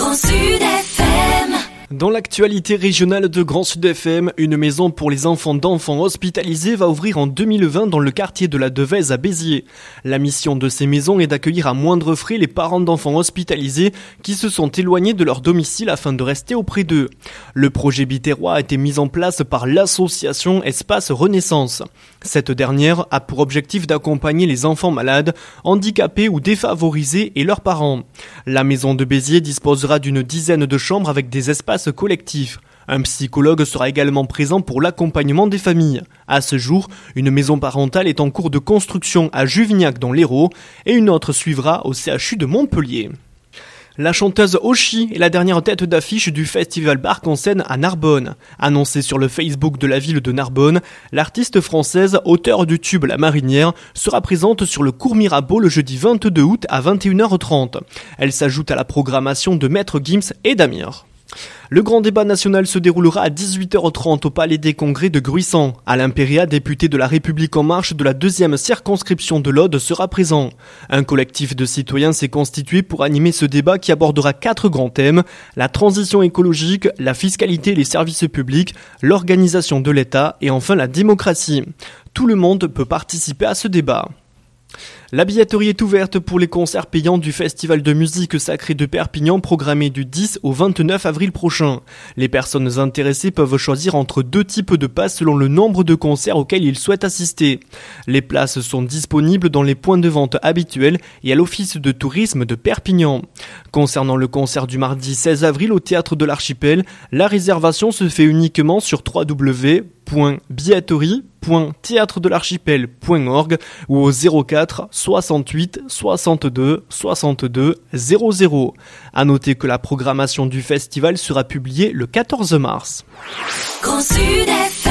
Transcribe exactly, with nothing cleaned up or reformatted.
Grand Sud F M. Dans l'actualité régionale de Grand Sud F M, une maison pour les enfants d'enfants hospitalisés va ouvrir en deux mille vingt dans le quartier de la Devèze à Béziers. La mission de ces maisons est d'accueillir à moindre frais les parents d'enfants hospitalisés qui se sont éloignés de leur domicile afin de rester auprès d'eux. Le projet Biterrois a été mis en place par l'association Espace Renaissance. Cette dernière a pour objectif d'accompagner les enfants malades, handicapés ou défavorisés et leurs parents. La maison de Béziers disposera d'une dizaine de chambres avec des espaces collectifs. Un psychologue sera également présent pour l'accompagnement des familles. À ce jour, une maison parentale est en cours de construction à Juvignac dans l'Hérault et une autre suivra au C H U de Montpellier. La chanteuse Oshi est la dernière tête d'affiche du festival Barque en scène à Narbonne. Annoncé sur le Facebook de la ville de Narbonne, l'artiste française, auteure du tube La Marinière, sera présente sur le cours Mirabeau le jeudi vingt-deux août à vingt et une heures trente. Elle s'ajoute à la programmation de Maître Gims et Damir. Le grand débat national se déroulera à dix-huit heures trente au Palais des Congrès de Gruissant. Alain Péria, député de La République En Marche de la deuxième circonscription de l'Aude, sera présent. Un collectif de citoyens s'est constitué pour animer ce débat qui abordera quatre grands thèmes: la transition écologique, la fiscalité et les services publics, l'organisation de l'État et enfin la démocratie. Tout le monde peut participer à ce débat. La billetterie est ouverte pour les concerts payants du Festival de musique sacrée de Perpignan programmé du dix au vingt-neuf avril prochain. Les personnes intéressées peuvent choisir entre deux types de passes selon le nombre de concerts auxquels ils souhaitent assister. Les places sont disponibles dans les points de vente habituels et à l'office de tourisme de Perpignan. Concernant le concert du mardi seize avril au Théâtre de l'Archipel, la réservation se fait uniquement sur w w w point billetterie point théâtre de l'archipel point org ou au zéro quatre soixante-huit soixante-deux soixante-deux zéro zéro. À noter que la programmation du festival sera publiée le quatorze mars. Grand Sud F M.